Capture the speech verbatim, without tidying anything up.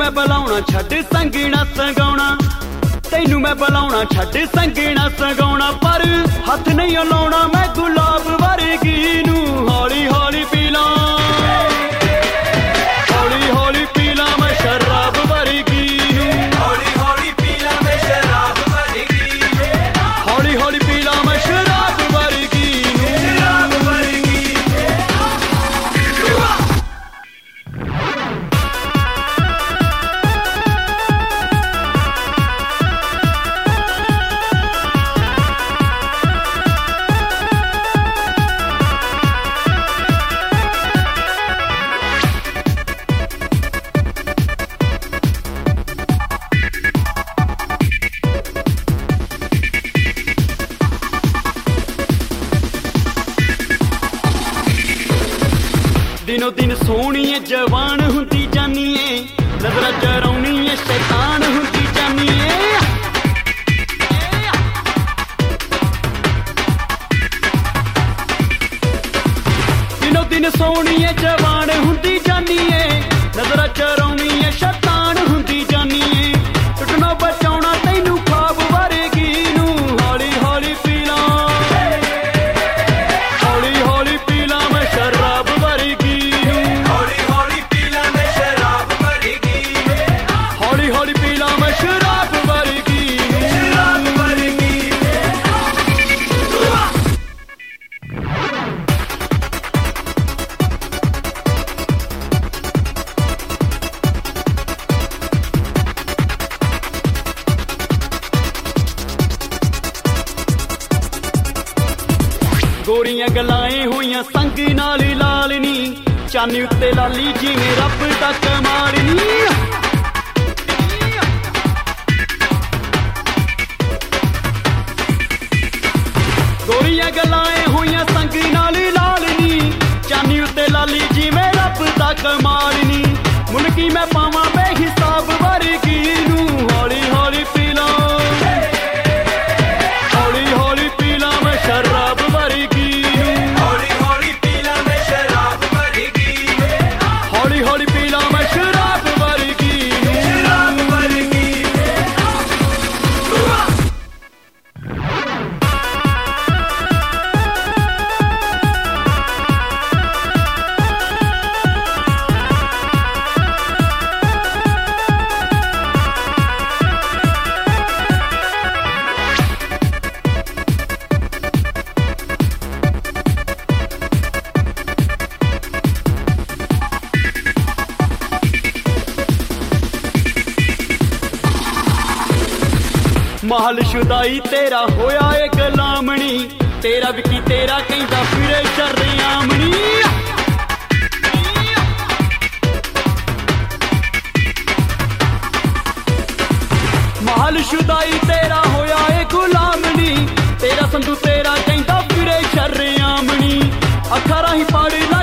मैं बुलाउणा छड्ड संगना सगाउणा, तैनू मैं बुलाउणा छड्ड संगना सगाउणा, पर हथ नहीं लाउणा मैं गुलाब वर्गी नू। हौली हौली पी ला, हौली हौली पी ला मैं शराब वर्गी नू। हौली हौली पी ला मैं शराब वर्गी नू। हौली हौली पी ला मैं शराब वर्गी नू। शराब वर्गी दिनों दिन सोहनी है जवान हुंदी जानी है, नजरा चरौनी है शैतान हुंदी जानी है। दिनों दिन सोहनी है जवान हुंदी जानी है, नजरा चरौनी है शैतान हुंदी जानी है। टुटना बचाउणा तैनू ख्वाब वर्गी नू। हौली हौली पी ला, हौली हौली पी ला मैं शराब वर्गी। हौली हौली पी ला मैं शराब वर्गी नू। हौली हौली पी ला मैं शराब वर्गी नू। शराब वर्गी गोरियां गलाएं होइयां संग नाल लाल नी, चानी उत्ते लाली जिवें रब दा कमाल नी। गोरियां गलाएं होइयां संग नाल लाल नी, चानी उत्ते लाली जिवें रब दा कमाल नी। मुल्की मैं पावां बेहिसाब वर्गी नू। हौली हौली पी ला, हौली हौली पी ला मैं शराब वर्गी। हौली हौली पी ला मैं शराब वर्गी नू। हौली हौली पी ला मैं शराब वर्गी नू। शराब वर्गी महल शुदाई तेरा होया ए गुलामणी, तेरा विकी तेरा कहंदा फिरे शर्यामणी। महल शुदाई तेरा होया ए गुलामणी, तेरा संधू तेरा कहंदा फिरे शर्यामणी। अखा राही पढ़ ला